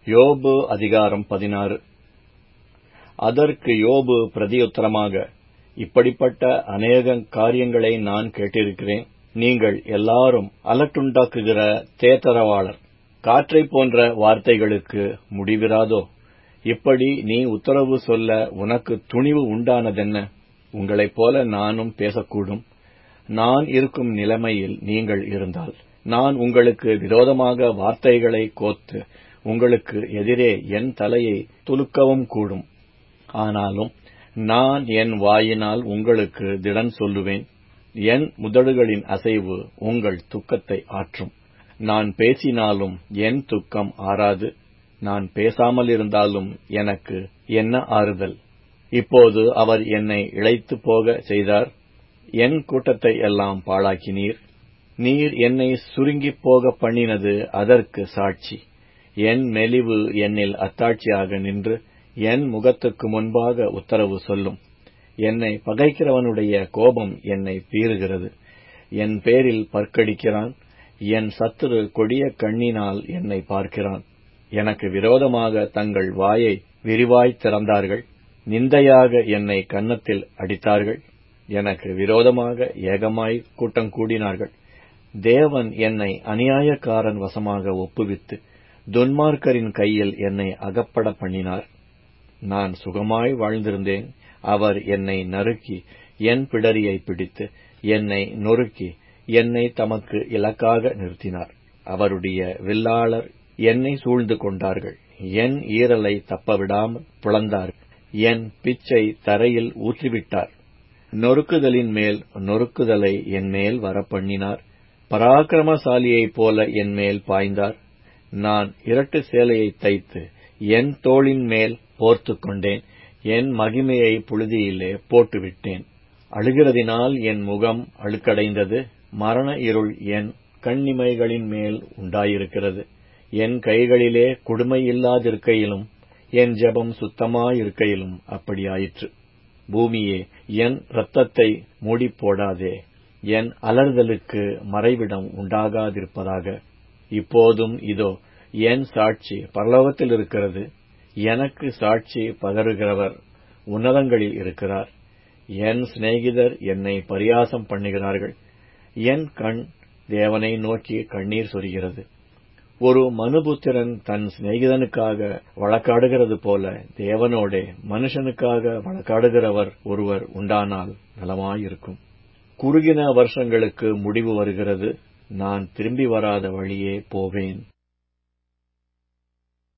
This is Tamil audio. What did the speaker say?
யோபு அதிகாரம் 16. அதற்கு யோபு பிரதியுத்தரமாக, இப்படிப்பட்ட அநேக காரியங்களை நான் கேட்டிருக்கிறேன். நீங்கள் எல்லாரும் அலட்டுண்டாக்குகிற தேத்தரவாளர். காற்றைப் போன்ற வார்த்தைகளுக்கு முடிவிராதோ? இப்படி நீ உத்தரவு சொல்ல உனக்கு துணிவு உண்டானதென்ன? உங்களைப் போல நானும் பேசக்கூடும். நான் இருக்கும் நிலைமையில் நீங்கள் இருந்தால் நான் உங்களுக்கு விரோதமாக வார்த்தைகளை கோத்து உங்களுக்கு எதிரே என் தலையை துலுக்கவும் கூடும். ஆனாலும் நான் என் வாயினால் உங்களுக்கு திடன் சொல்லுவேன். என் உதடுகளின் அசைவு உங்கள் துக்கத்தை ஆற்றும். நான் பேசினாலும் என் துக்கம் ஆறாது. நான் பேசாமல் இருந்தாலும் எனக்கு என்ன ஆறுதல்? இப்போது அவர் என்னை இளைத்துப் போக செய்தார். என் கூட்டத்தை எல்லாம் பாழாக்கினீர். நீர் என்னை சுருங்கிப் போக பண்ணினது அதற்கு சாட்சி. என் மெலிவு என்னில் அத்தாட்சியாக நின்று என் முகத்துக்கு முன்பாக உத்தரவு சொல்லும். என்னை பகைக்கிறவனுடைய கோபம் என்னை பீறுகிறது. என் பேரில் பற்கடிக்கிறான். என் சத்துரு கொடிய கண்ணினால் என்னை பார்க்கிறான். எனக்கு விரோதமாக தங்கள் வாயை விரிவாய் திறந்தார்கள். நிந்தையாக என்னை கன்னத்தில் அடித்தார்கள். எனக்கு விரோதமாக ஏகமாய் கூட்டம் கூடினார்கள். தேவன் என்னை அநியாயக்காரன் வசமாக ஒப்புவித்து துன்மார்க்கரின் கையில் என்னை அகப்பட பண்ணினார். நான் சுகமாய் வாழ்ந்திருந்தேன். அவர் என்னை நறுக்கி என் பிடரியை பிடித்து என்னை நொறுக்கி என்னை தமக்கு இலக்காக நிறுத்தினார். அவருடைய வில்லாளர் என்னை சூழ்ந்து கொண்டார்கள். என் ஈரலை தப்பவிடாமல் புலந்தார். என் பிச்சை தரையில் ஊற்றிவிட்டார். நொறுக்குதலின் மேல் நொறுக்குதலை என் மேல் வரப்பண்ணினார். பராக்கிரமசாலியைப் போல என் மேல் பாய்ந்தார். நான் இரட்டு சேலையை தைத்து என் தோளின் மேல் போர்த்துக் கொண்டேன். என் மகிமையை புழுதியிலே போட்டுவிட்டேன். அழுகிறதினால் என் முகம் அழுக்கடைந்தது. மரண இருள் என் கண்ணிமைகளின் மேல் உண்டாயிருக்கிறது. என் கைகளிலே கொடுமை இல்லாதிருக்கையிலும் என் ஜெபம் சுத்தமாயிருக்கையிலும் அப்படியாயிற்று. பூமியே, என் இரத்தத்தை மூடிப்போடாதே. என் அலறுதலுக்கு மறைவிடம் உண்டாகாதிருப்பதாக. இப்போதும் இதோ என் சாட்சி பரலோகத்தில் இருக்கிறது. எனக்கு சாட்சி பகருகிறவர் உன்னதங்களில் இருக்கிறார். என் சிநேகிதர் என்னை பரியாசம் பண்ணுகிறார்கள். என் கண் தேவனை நோக்கி கண்ணீர் சொரிகிறது. ஒரு மனுபுத்திரன் தன் சிநேகிதனுக்காக வழக்காடுகிறது போல தேவனோடே மனுஷனுக்காக வழக்காடுகிறவர் ஒருவர் உண்டானால் நலமாயிருக்கும். குறுகின வருஷங்களுக்கு முடிவு வருகிறது. நான் திரும்பி வராத வழியே போவேன்.